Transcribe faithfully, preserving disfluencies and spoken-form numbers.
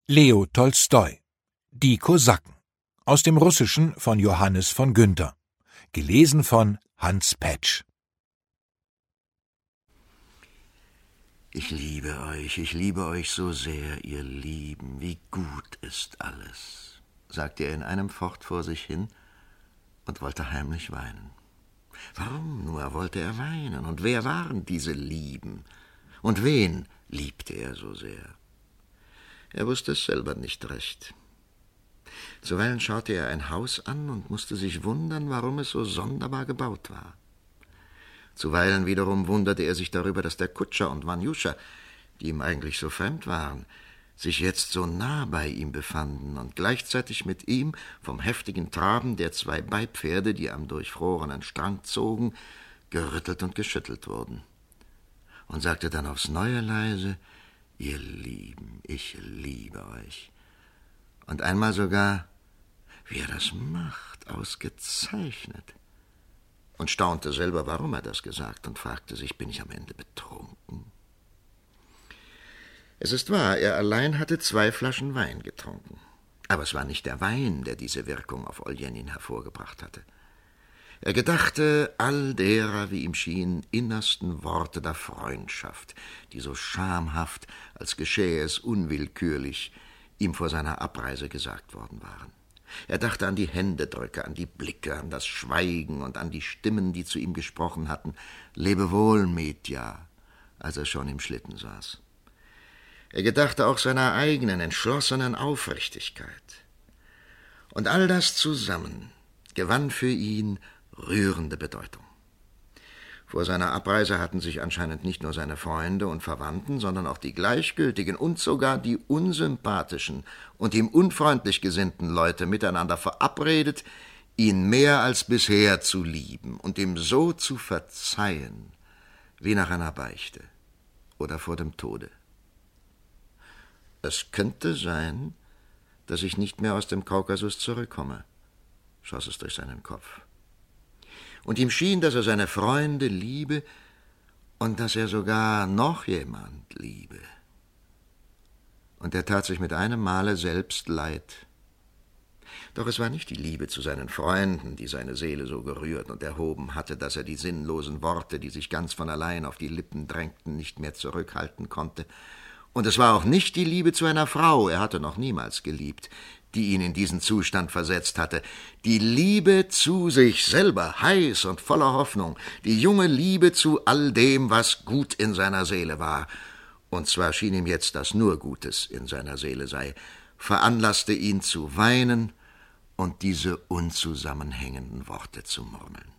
Leo Tolstoi. Die Kosaken. Aus dem Russischen von Johannes von Günther. Gelesen von Hans Petsch. Ich liebe euch, ich liebe euch so sehr, ihr Lieben, wie gut ist alles, sagte er in einem Fort vor sich hin und wollte heimlich weinen. Warum nur wollte er weinen? Und wer waren diese Lieben? Und wen liebte er so sehr? Er wusste es selber nicht recht. Zuweilen schaute er ein Haus an und musste sich wundern, warum es so sonderbar gebaut war. Zuweilen wiederum wunderte er sich darüber, dass der Kutscher und Wanjuscha, die ihm eigentlich so fremd waren, sich jetzt so nah bei ihm befanden und gleichzeitig mit ihm vom heftigen Traben der zwei Beipferde, die am durchfrorenen Strang zogen, gerüttelt und geschüttelt wurden. Und sagte dann aufs Neue leise: »Ihr Lieben, ich liebe euch.« Und einmal sogar: »Wie er das macht, ausgezeichnet.« Und staunte selber, warum er das gesagt, und fragte sich: »Bin ich am Ende betrunken?« Es ist wahr, er allein hatte zwei Flaschen Wein getrunken. Aber es war nicht der Wein, der diese Wirkung auf Oljenin hervorgebracht hatte. Er gedachte all derer, wie ihm schien, innersten Worte der Freundschaft, die so schamhaft, als geschähe es unwillkürlich, ihm vor seiner Abreise gesagt worden waren. Er dachte an die Händedrücke, an die Blicke, an das Schweigen und an die Stimmen, die zu ihm gesprochen hatten: »Lebe wohl, Mitja«, als er schon im Schlitten saß. Er gedachte auch seiner eigenen, entschlossenen Aufrichtigkeit. Und all das zusammen gewann für ihn rührende Bedeutung. Vor seiner Abreise hatten sich anscheinend nicht nur seine Freunde und Verwandten, sondern auch die gleichgültigen und sogar die unsympathischen und ihm unfreundlich gesinnten Leute miteinander verabredet, ihn mehr als bisher zu lieben und ihm so zu verzeihen, wie nach einer Beichte oder vor dem Tode. Es könnte sein, dass ich nicht mehr aus dem Kaukasus zurückkomme, schoss es durch seinen Kopf. Und ihm schien, dass er seine Freunde liebe und dass er sogar noch jemand liebe. Und er tat sich mit einem Male selbst leid. Doch es war nicht die Liebe zu seinen Freunden, die seine Seele so gerührt und erhoben hatte, dass er die sinnlosen Worte, die sich ganz von allein auf die Lippen drängten, nicht mehr zurückhalten konnte. Und es war auch nicht die Liebe zu einer Frau, er hatte noch niemals geliebt, die ihn in diesen Zustand versetzt hatte. Die Liebe zu sich selber, heiß und voller Hoffnung, die junge Liebe zu all dem, was gut in seiner Seele war. Und zwar schien ihm jetzt, dass nur Gutes in seiner Seele sei, veranlasste ihn zu weinen und diese unzusammenhängenden Worte zu murmeln.